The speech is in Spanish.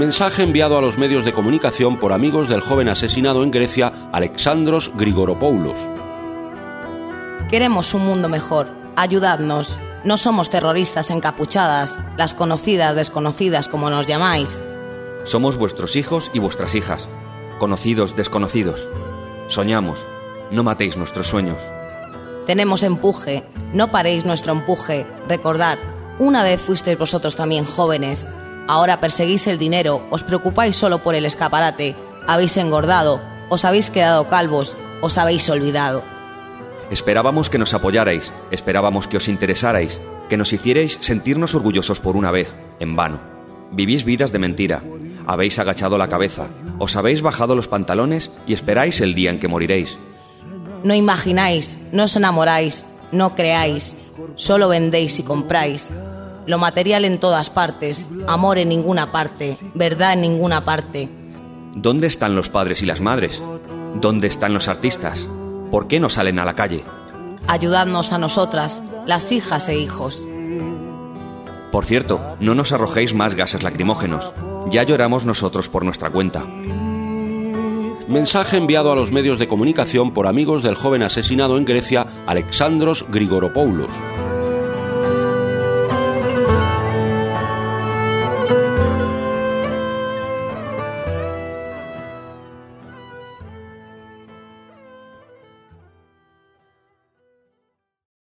Mensaje enviado a los medios de comunicación por amigos del joven asesinado en Grecia, Alexandros Grigoropoulos. Queremos un mundo mejor. Ayudadnos. No somos terroristas encapuchadas, las conocidas desconocidas como nos llamáis. Somos vuestros hijos y vuestras hijas, conocidos desconocidos. Soñamos, no matéis nuestros sueños. Tenemos empuje, no paréis nuestro empuje. Recordad, una vez fuisteis vosotros también jóvenes. Ahora perseguís el dinero, os preocupáis solo por el escaparate. Habéis engordado, os habéis quedado calvos, os habéis olvidado. Esperábamos que nos apoyarais, esperábamos que os interesarais, que nos hicierais sentirnos orgullosos por una vez, en vano. Vivís vidas de mentira, habéis agachado la cabeza, os habéis bajado los pantalones y esperáis el día en que moriréis. No imagináis, no os enamoráis, no creáis, solo vendéis y compráis. Lo material en todas partes, amor en ninguna parte, verdad en ninguna parte. ¿Dónde están los padres y las madres? ¿Dónde están los artistas? ¿Por qué no salen a la calle? Ayudadnos a nosotras, las hijas e hijos. Por cierto, no nos arrojéis más gases lacrimógenos. Ya lloramos nosotros por nuestra cuenta. Mensaje enviado a los medios de comunicación por amigos del joven asesinado en Grecia, Alexandros Grigoropoulos.